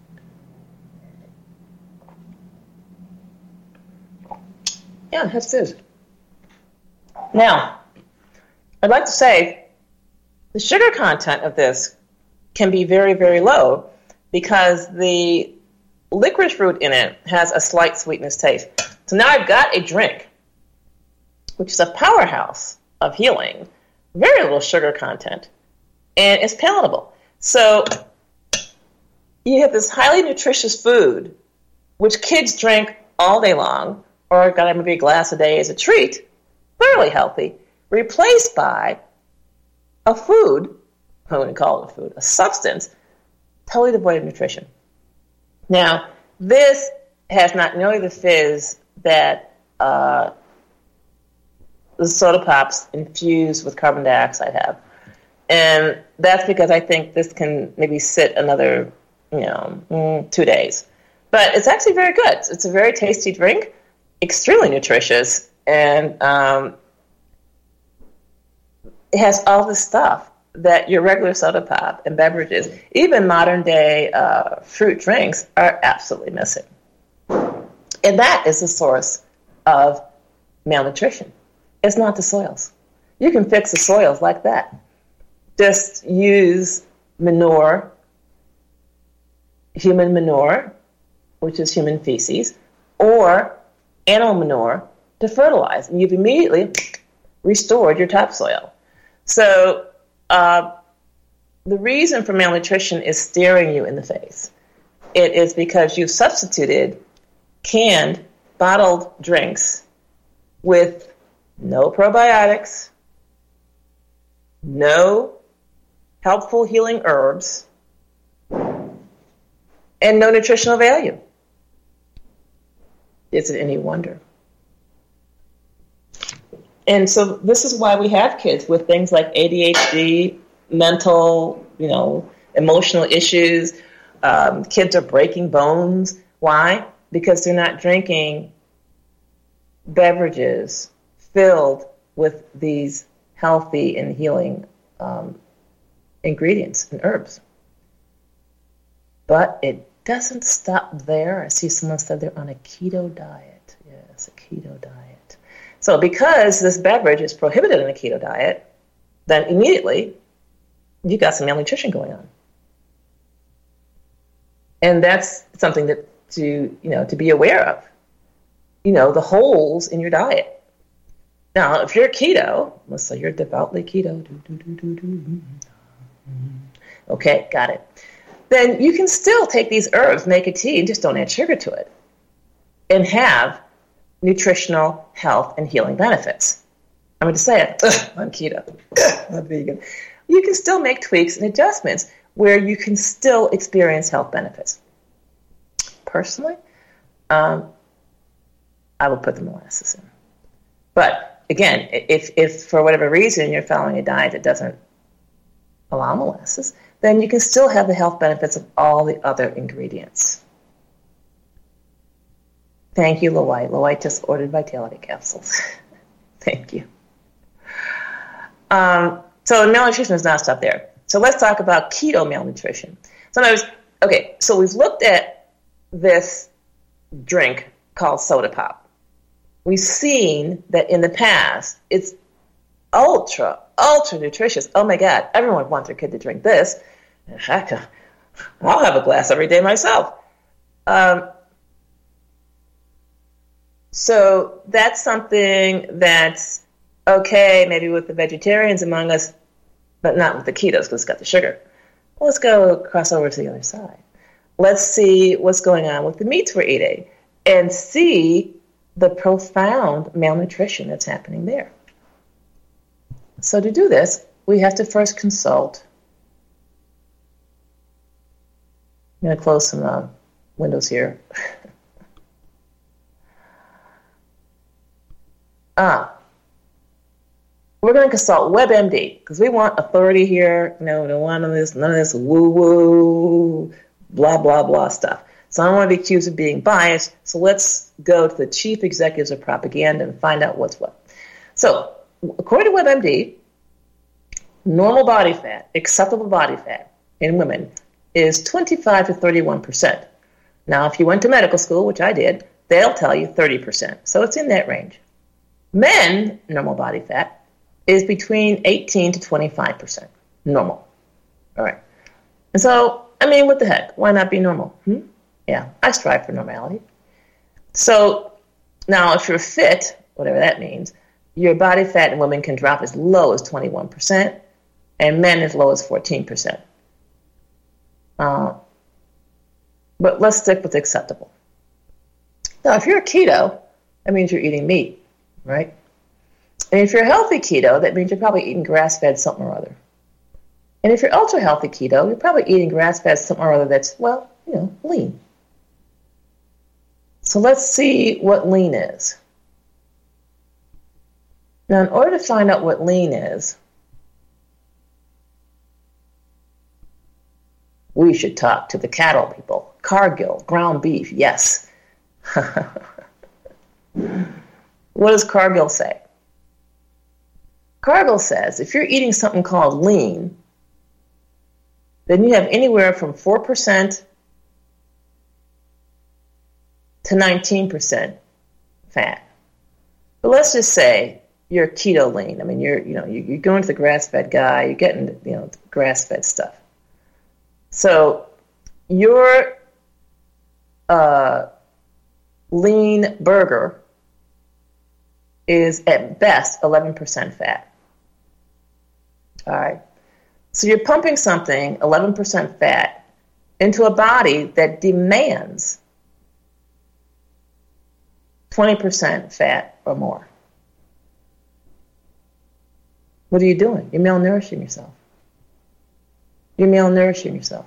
Yeah, it has fizz. Now, I'd like to say the sugar content of this can be very, very low because the licorice fruit in it has a slight sweetness taste. So now I've got a drink, which is a powerhouse of healing, very little sugar content, and it's palatable. So you have this highly nutritious food, which kids drink all day long, or got maybe a glass a day as a treat, clearly healthy, replaced by a food, I wouldn't call it a food, a substance, totally devoid of nutrition. Now, this has not nearly the fizz that uh, the soda pops infused with carbon dioxide have. And that's because I think this can maybe sit another, you know, two days. But it's actually very good. It's a very tasty drink, extremely nutritious, and um, it has all the stuff that your regular soda pop and beverages, even modern day uh, fruit drinks, are absolutely missing. And that is the source of malnutrition. It's not the soils. You can fix the soils like that. Just use manure, human manure, which is human feces, or animal manure to fertilize, and you've immediately restored your topsoil. So uh, the reason for malnutrition is staring you in the face. It is because you've substituted canned bottled drinks with no probiotics, no helpful healing herbs, and no nutritional value. Is it any wonder? And so this is why we have kids with things like A D H D, mental, you know, emotional issues. Um, kids are breaking bones. Why? Because they're not drinking beverages filled with these healthy and healing um, ingredients and herbs. But it doesn't stop there. I see someone said they're on a keto diet. Yes, a keto diet. So because this beverage is prohibited in a keto diet, then immediately you got some malnutrition going on. And that's something that to, you know, to be aware of. You know, the holes in your diet. Now, if you're keto, let's say you're devoutly keto. Do, do, do, do, do. Okay, got it. Then you can still take these herbs, make a tea, and just don't add sugar to it, and have nutritional, health, and healing benefits. I'm going to say it. Ugh, I'm keto. Ugh, I'm vegan. You can still make tweaks and adjustments where you can still experience health benefits. Personally, um, I would put the molasses in. But again, if, if for whatever reason you're following a diet that doesn't allow molasses, then you can still have the health benefits of all the other ingredients. Thank you, Loite. Loite just ordered Vitality capsules. Thank you. Um, so malnutrition does not stop there. So let's talk about keto malnutrition. So in other words, okay, so we've looked at this drink called soda pop. We've seen that in the past, it's ultra, ultra nutritious. Oh my God, everyone wants their kid to drink this. In fact, I'll have a glass every day myself. Um, so that's something that's okay, maybe with the vegetarians among us, but not with the ketos because it's got the sugar. Well, let's go cross over to the other side. Let's see what's going on with the meats we're eating and see the profound malnutrition that's happening there. So to do this, we have to first consult. I'm going to close some uh, windows here. ah. We're going to consult WebMD because we want authority here. No, no, none of this, none of this woo-woo, blah, blah, blah stuff. So I don't want to be accused of being biased. So let's go to the chief executives of propaganda and find out what's what. So according to WebMD, normal body fat, acceptable body fat in women is twenty-five to thirty-one percent. Now, if you went to medical school, which I did, they'll tell you thirty percent. So it's in that range. Men, normal body fat, is between eighteen to twenty-five percent normal. All right. And so, I mean, what the heck? Why not be normal? Hmm? Yeah, I strive for normality. So now if you're fit, whatever that means, your body fat in women can drop as low as twenty-one percent and men as low as fourteen percent. Uh, but let's stick with acceptable. Now, if you're a keto, that means you're eating meat, right? And if you're a healthy keto, that means you're probably eating grass-fed something or other. And if you're ultra-healthy keto, you're probably eating grass-fed something or other that's, well, you know, lean. So let's see what lean is. Now, in order to find out what lean is, we should talk to the cattle people. Cargill, ground beef, yes. What does Cargill say? Cargill says if you're eating something called lean, then you have anywhere from four percent to nineteen percent fat. But let's just say you're keto lean. I mean, you're you know you're going to the grass-fed guy. You're getting you know grass-fed stuff. So your uh, lean burger is at best eleven percent fat. All right. So you're pumping something, eleven percent fat, into a body that demands twenty percent fat or more. What are you doing? You're malnourishing yourself. You're malnourishing yourself.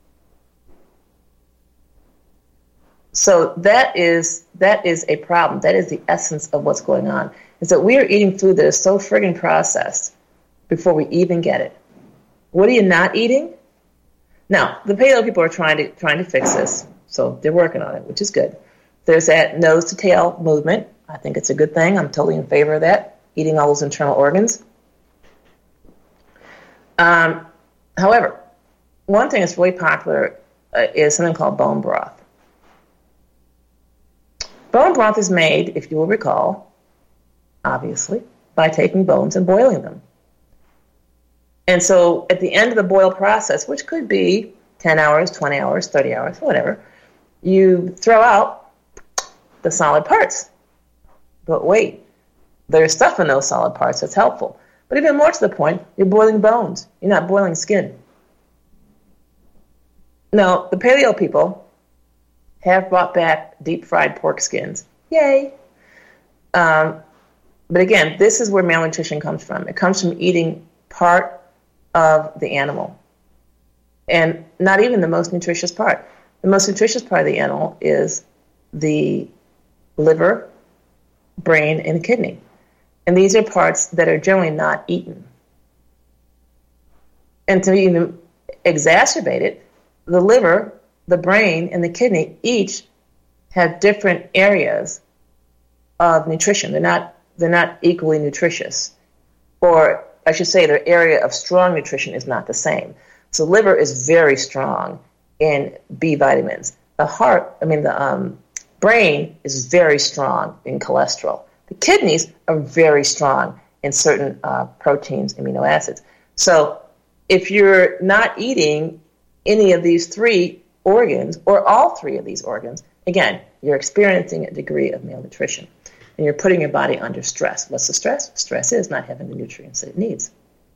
So that is that is a problem. That is the essence of what's going on, is that we are eating food that is so friggin' processed before we even get it. What are you not eating? Now, the paleo people are trying to trying to fix this, so they're working on it, which is good. There's that nose to tail movement. I think it's a good thing. I'm totally in favor of that, eating all those internal organs. Um, however, one thing that's really popular uh, is something called bone broth. Bone broth is made, if you will recall, obviously, by taking bones and boiling them. And so at the end of the boil process, which could be ten hours, twenty hours, thirty hours, whatever, you throw out the solid parts. But wait, there's stuff in those solid parts that's helpful. But even more to the point, you're boiling bones. You're not boiling skin. Now, the paleo people have brought back deep-fried pork skins. Yay! Um, but again, this is where malnutrition comes from. It comes from eating part of the animal. And not even the most nutritious part. The most nutritious part of the animal is the liver, brain, and kidney. And these are parts that are generally not eaten. And to even exacerbate it, the liver, the brain, and the kidney each have different areas of nutrition. They're not they're not equally nutritious. Or I should say their area of strong nutrition is not the same. So liver is very strong in B vitamins. The heart, I mean the um, brain is very strong in cholesterol. The kidneys are very strong in certain uh, proteins, amino acids. So if you're not eating any of these three organs, or all three of these organs, again, you're experiencing a degree of malnutrition. And you're putting your body under stress. What's the stress? Stress is not having the nutrients that it needs.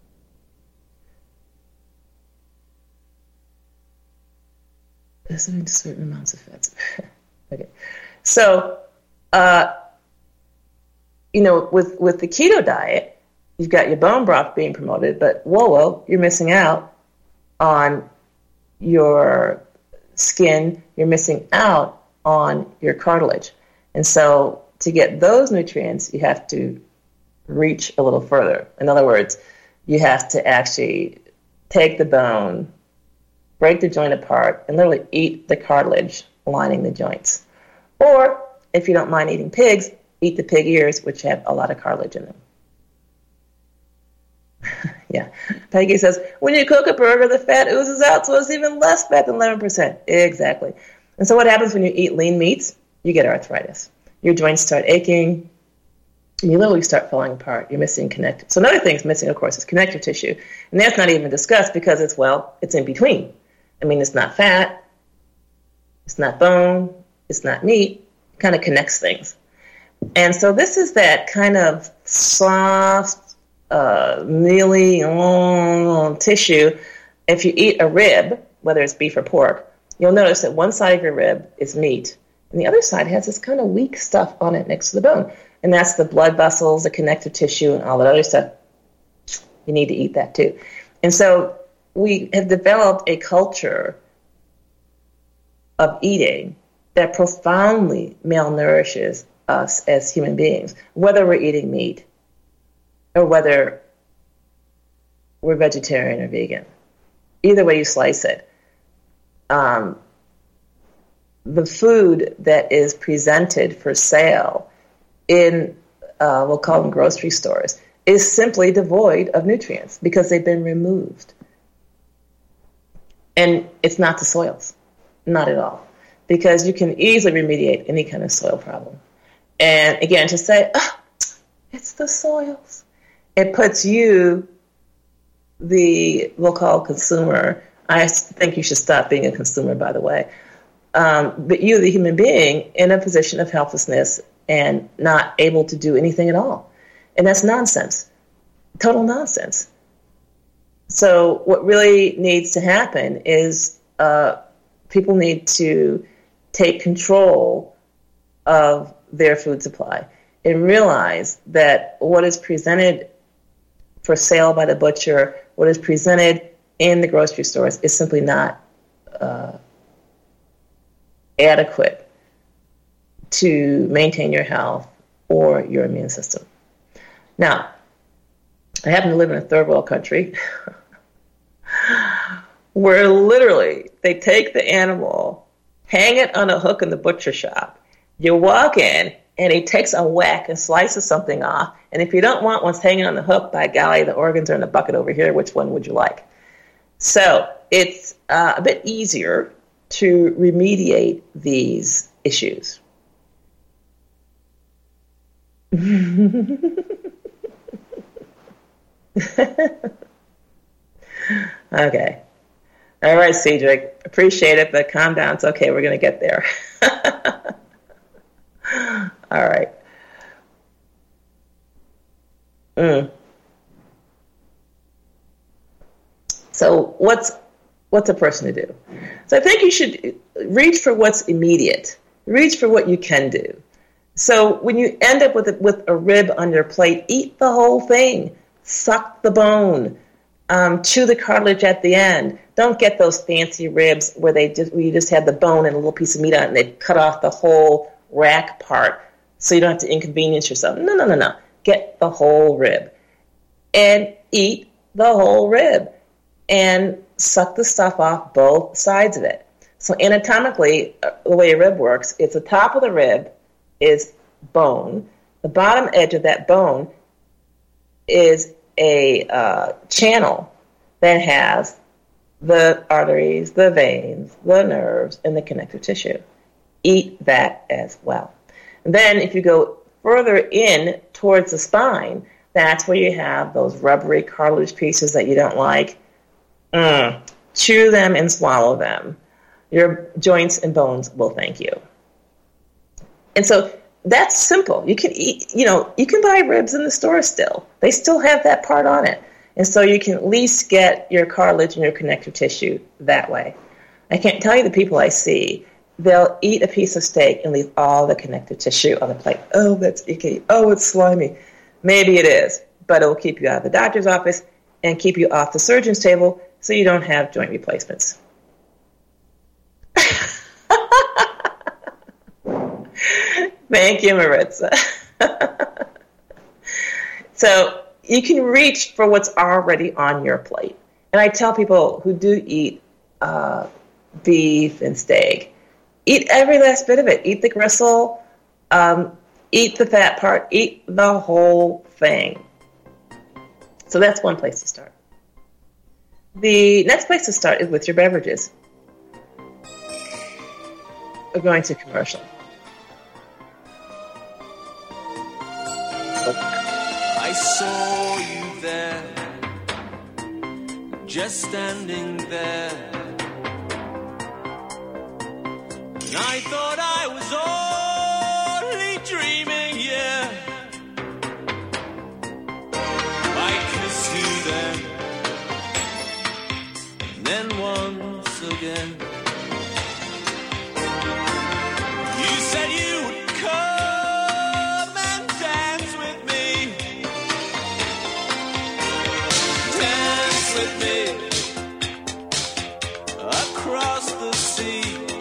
Listening to certain amounts of fats. Okay. So, uh, you know, with, with the keto diet, you've got your bone broth being promoted, but whoa, whoa, you're missing out on your skin, you're missing out on your cartilage. And so to get those nutrients, you have to reach a little further. In other words, you have to actually take the bone, break the joint apart, and literally eat the cartilage lining the joints. Or, if you don't mind eating pigs, eat the pig ears, which have a lot of cartilage in them. Yeah. Peggy says, when you cook a burger, the fat oozes out, so it's even less fat than eleven percent. Exactly. And so what happens when you eat lean meats? You get arthritis. Your joints start aching. And you literally start falling apart. You're missing connective. So another thing's missing, of course, is connective tissue. And that's not even discussed because it's, well, it's in between. I mean, it's not fat. It's not bone. It's not meat. It kind of connects things. And so this is that kind of soft, uh, mealy oh, tissue. If you eat a rib, whether it's beef or pork, you'll notice that one side of your rib is meat, and the other side has this kind of weak stuff on it next to the bone. And that's the blood vessels, the connective tissue, and all that other stuff. You need to eat that too. And so we have developed a culture of eating that profoundly malnourishes us as human beings, whether we're eating meat or whether we're vegetarian or vegan. Either way you slice it. Um, the food that is presented for sale in, uh, we'll call them grocery stores, is simply devoid of nutrients because they've been removed. And it's not the soils, not at all, because you can easily remediate any kind of soil problem. And again, to say, oh, it's the soils, it puts you, the, we'll call consumer, I think you should stop being a consumer, by the way, um, but you, the human being, in a position of helplessness and not able to do anything at all. And that's nonsense, total nonsense. So what really needs to happen is uh, people need to take control of their food supply and realize that what is presented for sale by the butcher, what is presented in the grocery stores is simply not uh, adequate to maintain your health or your immune system. Now, I happen to live in a third world country where literally they take the animal, hang it on a hook in the butcher shop. You walk in, and he takes a whack and slices something off. And if you don't want what's hanging on the hook, by golly, the organs are in the bucket over here. Which one would you like? So it's uh, a bit easier to remediate these issues. Okay. All right, Cedric. Appreciate it, but calm down. It's okay. We're going to get there. All right. Mm. So what's what's a person to do? So I think you should reach for what's immediate. Reach for what you can do. So when you end up with a, with a rib on your plate, eat the whole thing. Suck the bone. Um, chew the cartilage at the end. Don't get those fancy ribs where they just where you just have the bone and a little piece of meat on it and they cut off the whole rack part so you don't have to inconvenience yourself. No, no, no, no. Get the whole rib and eat the whole rib and suck the stuff off both sides of it. So anatomically, uh, the way a rib works, it's the top of the rib is bone. The bottom edge of that bone is a uh, channel that has the arteries, the veins, the nerves, and the connective tissue. Eat that as well. And then if you go further in towards the spine, that's where you have those rubbery cartilage pieces that you don't like. Mm. Chew them and swallow them. Your joints and bones will thank you. And so that's simple. You can eat, you know, you can buy ribs in the store still. They still have that part on it. And so you can at least get your cartilage and your connective tissue that way. I can't tell you the people I see, they'll eat a piece of steak and leave all the connective tissue on the plate. Oh, that's icky. Oh, it's slimy. Maybe it is, but it will keep you out of the doctor's office and keep you off the surgeon's table so you don't have joint replacements. Thank you, Maritza. So you can reach for what's already on your plate. And I tell people who do eat uh, beef and steak, eat every last bit of it. Eat the gristle, um, eat the fat part, eat the whole thing. So that's one place to start. The next place to start is with your beverages. We're going to commercial. I saw you there, just standing there. And I thought I was only dreaming, yeah. I kissed you then, and then once again. You said you would come and dance with me. Dance with me across the sea.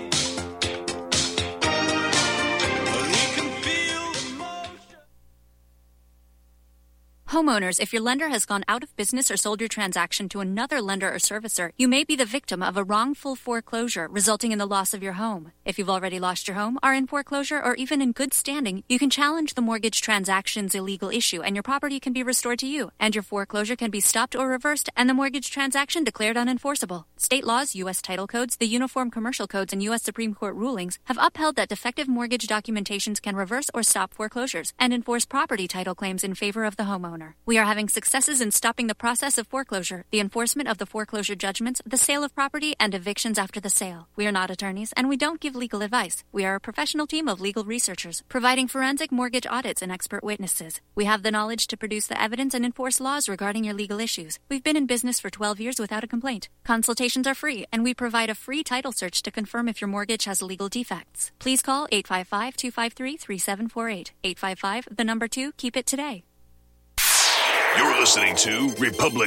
Homeowners, if your lender has gone out of business or sold your transaction to another lender or servicer, you may be the victim of a wrongful foreclosure resulting in the loss of your home. If you've already lost your home, are in foreclosure, or even in good standing, you can challenge the mortgage transaction's illegal issue and your property can be restored to you, and your foreclosure can be stopped or reversed and the mortgage transaction declared unenforceable. State laws, U S title codes, the Uniform Commercial Codes, and U S Supreme Court rulings have upheld that defective mortgage documentations can reverse or stop foreclosures and enforce property title claims in favor of the homeowner. forever. We are having successes in stopping the process of foreclosure, the enforcement of the foreclosure judgments, the sale of property, and evictions after the sale. We are not attorneys, and we don't give legal advice. We are a professional team of legal researchers, providing forensic mortgage audits and expert witnesses. We have the knowledge to produce the evidence and enforce laws regarding your legal issues. We've been in business for twelve years without a complaint. Consultations are free, and we provide a free title search to confirm if your mortgage has legal defects. Please call eight five five, two five three, three seven four eight. eight five five, the number two, keep it today. You're listening to Republic